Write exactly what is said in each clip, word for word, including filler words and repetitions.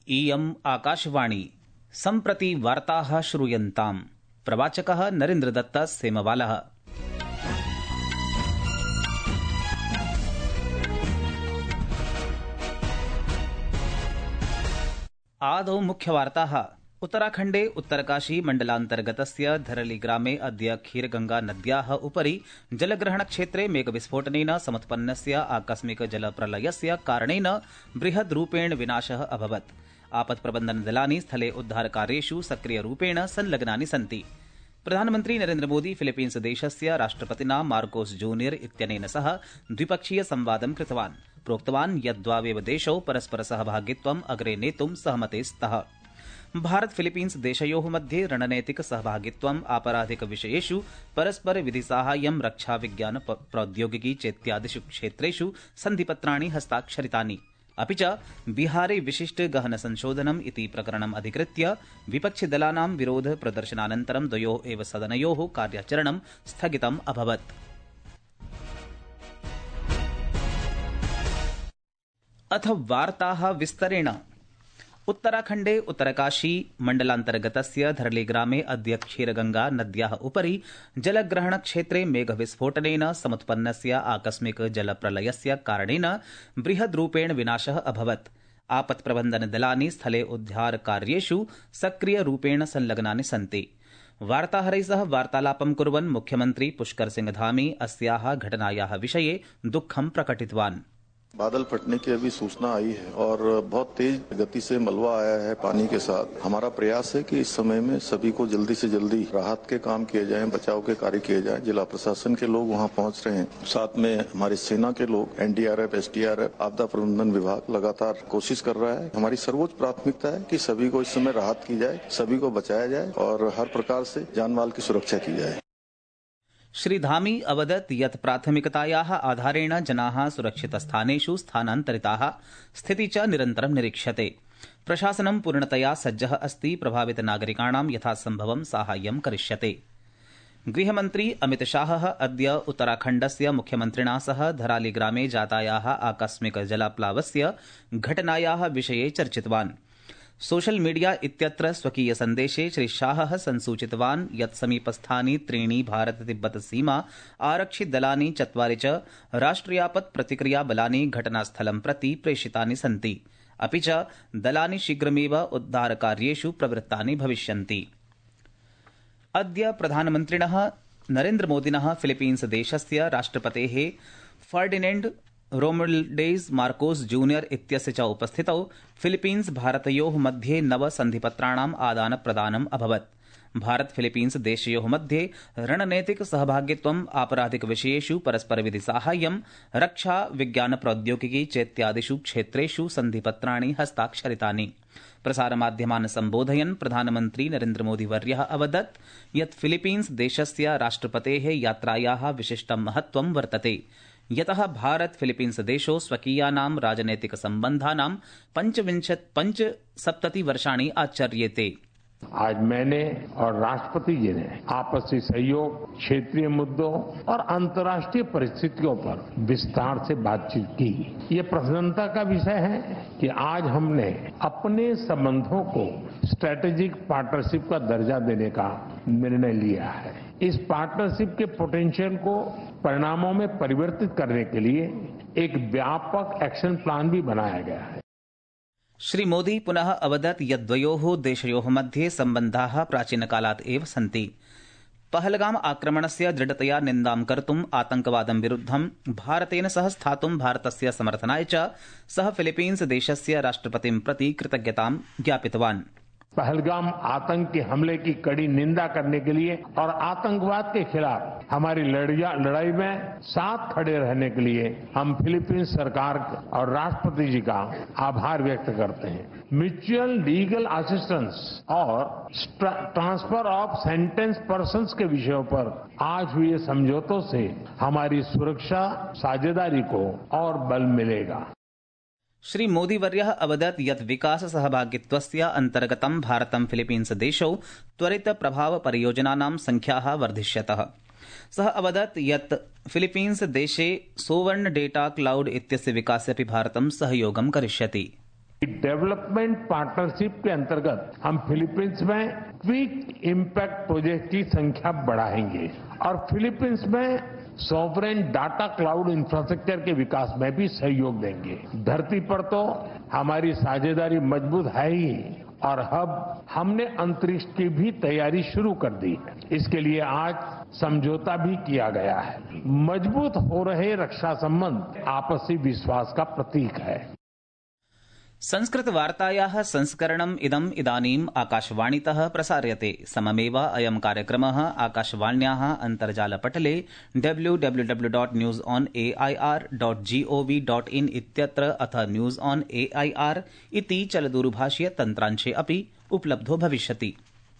इयम् आकाशवाणी सम्प्रति वार्ताः श्रूयन्ताम्। प्रवाचकः नरेन्द्रदत्त सेमवालः। आदौ मुख्यवार्ताः। उत्तराखण्डे उत्तरकाशी मण्डलान्तर्गतस्य धरलीग्रामे अद्य खीरगंगा नद्याः उपरि जलग्रहणक्षेत्रे मेघविस्फोटनेन समुत्पन्नस्य आकस्मिक जलप्रलयस्य कारणेन बृहद्रूपेण विनाशः अभवत्। आपत्प्रबन्धनदलानि स्थले उद्धारकार्येषु सक्रियरूपेण संलग्नानि सन्ति। प्रधानमन्त्री नरेन्द्रमोदी फिलीपीन्स देशस्य राष्ट्रपतिना मार्कोस जूनियर इत्यनेन सह द्विपक्षीय संवादं कृतवान्। प्रोक्तवान् यत् द्वावेव देशौ परस्पर सहभागित्वम् अग्रे नेतुं सहमते स्तः। भारत फिलीपीन्स देशयोः मध्ये रणनैतिक सहभागित्वम् आपराधिक विषयेषु परस्पर विधिसाहाय्यं रक्षा विज्ञान प्रौद्योगिकी चेत्यादिषु क्षेत्रेषु सन्धिपत्राणि हस्ताक्षरितानि। अपि च बिहारे विशिष्ट गहन संशोधनम् इति प्रकरणम् अधिकृत्य विपक्षिदलानां विरोध प्रदर्शनानन्तरं द्वयोः एव सदनयोः कार्याचरणं स्थगितम् अभवत्। अथ वार्ताः विस्तरेण। उत्तराखण्डे उत्तरकाशी मण्डलान्तर्गतस्य धरलीग्रामे अद्य क्षीरगंगा नद्याः उपरि जलग्रहणक्षेत्रे मेघविस्फोटनेन समुत्पन्नस्य आकस्मिक जलप्रलयस्य कारणेन बृहद्रूपेण विनाशः अभवत्। आपत्प्रबन्धनदलानि स्थले उद्धारकार्येषु सक्रियरूपेण संलग्नानि सन्ति। वार्ताहरैः सह वार्तालापं कुर्वन् मुख्यमन्त्री पुष्कर सिंह धामी अस्याः घटनायाः विषये दुःखं प्रकटितवान्। बादल फटने की अभी सूचना आई है और बहुत तेज गति से मलबा आया है पानी के साथ। हमारा प्रयास है कि इस समय में सभी को जल्दी से जल्दी राहत के काम किए जाएं, बचाव के कार्य किए जाएं। जिला प्रशासन के लोग वहां पहुंच रहे हैं, साथ में हमारी सेना के लोग, एनडीआरएफ, एसडीआरएफ, आपदा प्रबंधन विभाग लगातार कोशिश कर रहा है। हमारी सर्वोच्च प्राथमिकता है कि सभी को इस समय राहत की जाए, सभी को बचाया जाए और हर प्रकार से जान माल की सुरक्षा की जाए। श्री धामी अवदत् यत् प्राथमिकतायाः आधारेण जनाः सुरक्षितस्थानेषु स्थानान्तरिताः। स्थितिः च निरन्तरं निरीक्ष्यते। प्रशासनं पूर्णतया सज्जः अस्ति। प्रभावितनागरिकाणां यथासम्भवं साहाय्यं करिष्यते। गृहमन्त्री अमितशाहः अद्य उत्तराखण्डस्य मुख्यमन्त्रिणा सह धरालीग्रामे जातायाः आकस्मिक जलाप्लावस्य घटनायाः विषये चर्चितवान्। सोशल मीडिया इत्यत्र स्वकीय सन्देशे श्री शाहः संसूचितवान् यत् समीपस्थानि त्रीणि भारत तिब्बत सीमा आरक्षिदलानि चत्वारि च राष्ट्रियापत् प्रतिक्रिया बलानि घटनास्थलं प्रति प्रेषितानि सन्ति। अपि च दलानि शीघ्रमेव उद्धारकार्येषु प्रवृत्तानि भविष्यन्ति। अद्य प्रधानमन्त्रिणः नरेन्द्रमोदिनः फिलीपीन्स देशस्य राष्ट्रपतेः फर्डिनेण्ड रोमुल्डेज मार्कोस जूनियर इत्यस्य च उपस्थितौ फिलीपीन्स भारतयोः मध्ये नव सन्धिपत्राणाम् आदानप्रदानम् अभवत्। भारत फिलीपीन्स देशयोः मध्ये रणनैतिक सहभागित्वम् आपराधिक विषयेषु परस्परविधि साहाय्यं रक्षा विज्ञान प्रौद्योगिकी चेत्यादिषु क्षेत्रेषु सन्धिपत्राणि हस्ताक्षरितानि। प्रसारमाध्यमान् सम्बोधयन् प्रधानमन्त्री नरेन्द्रमोदीवर्यः अवदत् यत् फिलीपीन्स देशस्य राष्ट्रपतेः यात्रायाः विशिष्टं महत्त्वं वर्तते, यतः भारत फिलीपीन्स देशो स्वकीयानां राजनैतिक सम्बन्धानां पंचविंशत् पंचसप्तति वर्षाणि आचर्येते। आज मैंने और राष्ट्रपति जी ने आपसी सहयोग, क्षेत्रीय मुद्दों और अंतर्राष्ट्रीय परिस्थितियों पर विस्तार से बातचीत की। ये प्रसन्नता का विषय है कि आज हमने अपने संबंधों को स्ट्रेटेजिक पार्टनरशिप का दर्जा देने का निर्णय लिया है। इस पार्टनरशिप के पोटेंशियल को परिणामों में परिवर्तित करने के लिए एक व्यापक एक्शन प्लान भी बनाया गया है। श्री मोदी पुनः अवदत् यत् द्वयोः देशयोः मध्ये सम्बन्धाः प्राचीनकालात् एव सन्ति। पहलगाम आक्रमणस्य दृढतया निन्दां कर्तुम् आतंकवादं विरुद्धं भारतेन सह स्थातुं भारतस्य समर्थनाय च सः फिलीपीन्स देशस्य राष्ट्रपतिं प्रति कृतज्ञतां ज्ञापितवान्। पहलगाम आतंक के हमले की कड़ी निंदा करने के लिए और आतंकवाद के खिलाफ हमारी लड़ाई में साथ खड़े रहने के लिए हम फिलीपींस सरकार और राष्ट्रपति जी का आभार व्यक्त करते हैं। म्यूचुअल लीगल असिस्टेंस और ट्रांसफर ऑफ सेंटेंस पर्सन्स के विषयों पर आज हुए समझौतों से हमारी सुरक्षा साझेदारी को और बल मिलेगा। श्री मोदीवर्यः अवदत् यत् विकास सहभागित्वस्य अन्तर्गतं भारतं फिलीपीन्स देशौ त्वरित प्रभाव परियोजनानां संख्याः वर्धिष्यतः। सः अवदत् यत् फिलीपीन्स देशे सोवर्ण डेटा क्लाउड इत्यस्य विकासे अपि भारतं सहयोगं करिष्यति। डेवलपमेंट पार्टनरशिप के अंतर्गत हम फिलीपींस में क्विक इम्पैक्ट प्रोजेक्ट की संख्या बढ़ाएंगे और फिलीपींस में सॉवरेन डाटा क्लाउड इंफ्रास्ट्रक्चर के विकास में भी सहयोग देंगे। धरती पर तो हमारी साझेदारी मजबूत है ही और अब हमने अंतरिक्ष की भी तैयारी शुरू कर दी है। इसके लिए आज समझौता भी किया गया है। मजबूत हो रहे रक्षा संबंध आपसी विश्वास का प्रतीक है। संस्कृतवार्तायाः संस्करणम् इदम् इदानीम् आकाशवाणीतः प्रसार्यते। सममेव अयं कार्यक्रमः आकाशवाण्याः अन्तर्जालपटले W W W dot news on A I R dot G O V dot in इत्यत्र अथ news on A I R इति चलदूरभाषीय तन्त्रांशे अपि उपलब्धो भविष्यति।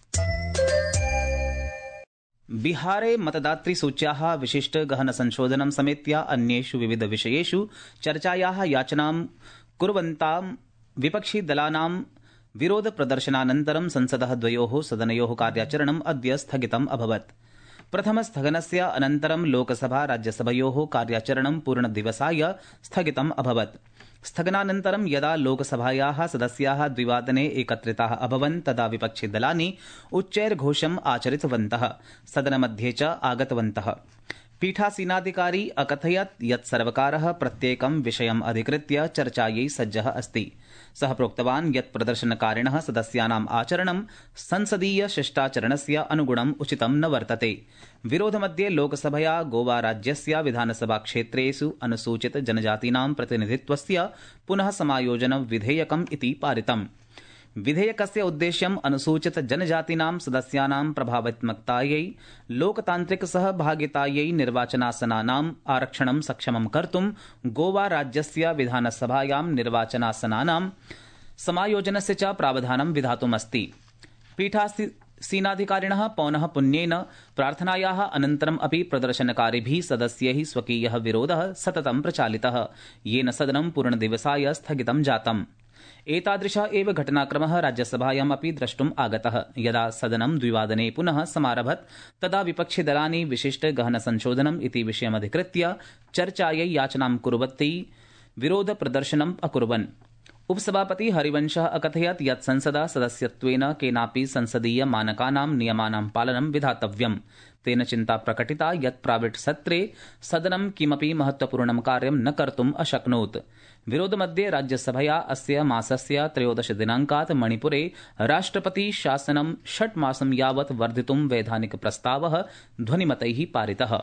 बिहारे मतदातृसूच्याः विशिष्ट गहन संशोधनं समेत्य अन्येषु विविध विषयेषु चर्चायाः याचनां कुर्वन्तां विपक्षी दलानां विरोध प्रदर्शनानन्तरं संसदः द्वयोः सदनयोः कार्याचरणम् अद्य स्थगितम् अभवत्। प्रथम स्थगनस्य अनन्तरं लोकसभा राज्यसभयोः कार्याचरणं पूर्णदिवसाय स्थगितम् अभवत्। स्थगनानन्तरं यदा लोकसभायाः सदस्याः द्विवादने एकत्रिताः अभवन् तदा विपक्षिदलानि उच्चैर्घोषम् आचरितवन्तः, सदनमध्ये च आगतवन्तः। पीठासीनाधिकारी अकथयत् यत् सर्वकारः प्रत्येकं विषयम् अधिकृत्य चर्चायै सज्जः अस्ति। सः प्रोक्तवान् यत् प्रदर्शनकारिणः सदस्यानाम् आचरणं संसदीय शिष्टाचरणस्य अनुगुणम् उचितं न वर्तते। विरोधमध्ये लोकसभया गोवा राज्यस्य विधानसभा क्षेत्रेषु अनुसूचित जनजातीनां प्रतिनिधित्वस्य पुनः समायोजन विधेयकम् इति पारितम्। विधेयकस्य उद्देश्यम् अनुसूचित जनजातीनां सदस्यानां प्रभावात्मकतायै लोकतान्त्रिक सहभागितायै निर्वाचनासनानाम् आरक्षणं सक्षमं कर्तुं गोवा राज्यस्य विधानसभायां निर्वाचनासनानां समायोजनस्य च प्रावधानं विधातुमस्ति। पीठासीनाधिकारिणः पौनः पुन्येन प्रार्थनायाः अनन्तरम् अपि प्रदर्शनकारिभिः सदस्यैः स्वकीयः विरोधः सततं प्रचालितः, येन सदनं पूर्णदिवसाय स्थगितं जातम्। एतादृशः एव घटनाक्रमः राज्यसभायाम् अपि द्रष्टुम् आगतः। यदा सदनं द्विवादने पुनः समारभत तदा विपक्षिदलानि विशिष्ट गहन संशोधनम् इति विषयमधिकृत्य चर्चायै याचनां कुर्वन्ति विरोध प्रदर्शनम् अकुर्वन्। उपसभापति हरिवंशः अकथयत् यत् संसदा सदस्यत्वेन केनापि संसदीय मानकानां नियमानां पालनं विधातव्यम्। तेन चिन्ता प्रकटिता यत् प्राइवेट् सत्रे सदनं किमपि महत्वपूर्णं कार्यं न कर्तुम् अशक्नोत्। विरोधमध्ये राज्यसभया अस्य मासस्य त्रयोदश दिनाङ्कात् मणिपुरे राष्ट्रपति शासनं षट् मासं यावत् वर्धितुं वैधानिक प्रस्तावः ध्वनिमतैः पारितः।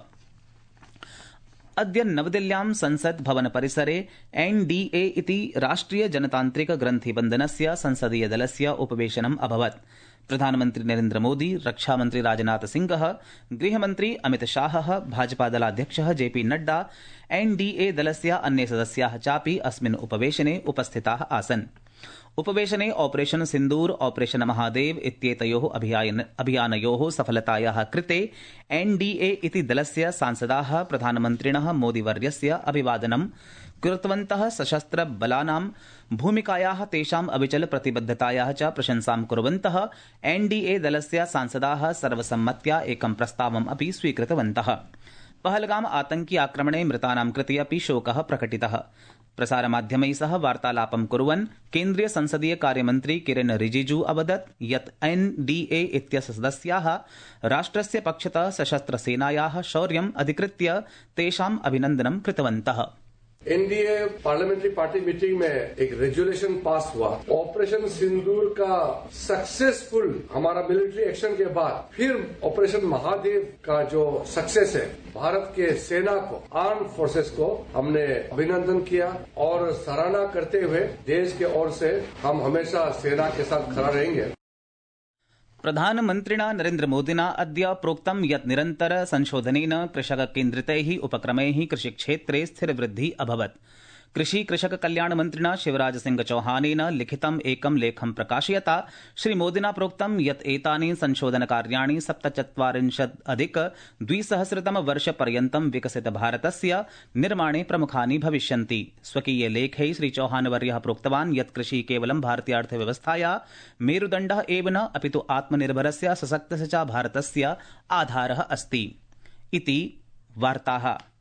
अद्य नवदिल्ल्यां संसद भवन परिसरे एन डी ए इति राष्ट्रिय जनतान्त्रिक ग्रन्थिबन्धनस्य संसदीय दलस्य उपवेशनम् अभवत्। प्रधानमन्त्री नरेन्द्र मोदी, रक्षामन्त्री राजनाथ सिंहः, गृहमन्त्री अमित शाहः, भाजपादलाध्यक्षः J P Nadda, N D A दलस्य अन्ये सदस्याः चापि अस्मिन् उपवेशने उपस्थिताः आसन्। उपवेशने ऑपरेशन सिन्दूर, ऑपरेशन महादेव इत्येतयोः अभियानयोः सफलतायाः कृते एन डी ए इति दलस्य सांसदाः प्रधानमन्त्रिणः मोदीवर्यस्य अभिवादनं कृतवन्तः। सशस्त्र बलानां भूमिकायाः तेषाम् अविचल प्रतिबद्धतायाः च प्रशंसां कुर्वन्तः एन डी ए दलस्य सांसदाः सर्वसम्मत्या एकं प्रस्तावम् अपि स्वीकृतवन्तः। पहलगाम आतंकी आक्रमणे मृतानां कृते अपि शोकः प्रकटितः। प्रसारमाध्यमैः सह वार्तालापं कुर्वन् केन्द्रीय संसदीय कार्यमन्त्री किरेन रिजिजू अवदत् यत् एन डी ए इत्यस्य सदस्याः राष्ट्रस्य पक्षतः सशस्त्रसेनायाः शौर्यम् अधिकृत्य तेषाम् अभिनन्दनं कृतवन्तः। N D A parliamentary party meeting में एक रेजोल्यूशन पास हुआ। ऑपरेशन सिंदूर का सक्सेसफुल हमारा मिलिट्री एक्शन के बाद फिर ऑपरेशन महादेव का जो सक्सेस है, भारत के सेना को, आर्म फोर्सेस को हमने अभिनंदन किया और सराहना करते हुए देश के ओर से हम हमेशा सेना के साथ खड़ा रहेंगे। प्रधानमन्त्रिणा नरेन्द्र मोदिना अद्य प्रोक्तं यत् निरन्तर संशोधनेन कृषक केन्द्रितैः उपक्रमैः कृषिक्षेत्रे स्थिरवृद्धिः अभवत्। कृषि कृषक कल्याण मंत्रिणा शिवराज सिंह चौहानेन लिखितम् एकं लेखं प्रकाशयता श्रीमोदिना प्रोक्तं यत् एतानि संशोधनकार्याणि सप्तचत्वारिंशत् अधिक द्विसहस्रतम वर्षपर्यन्तं विकसित भारतस्य निर्माणे प्रमुखानि भविष्यन्ति। स्वकीये लेखे श्रीचौहानवर्यः प्रोक्तवान् यत् कृषि केवलं भारतीयार्थव्यवस्थाया मेरुदण्डः एव न अपितु आत्मनिर्भरस्य सशक्तस्य च भारतस्य आधारः अस्ति। इति वार्ताः।